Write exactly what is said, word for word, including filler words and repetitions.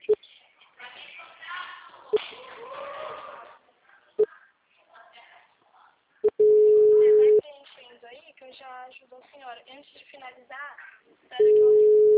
Você vai preenchendo aí que eu já ajudo a senhora. Antes de finalizar, espera que eu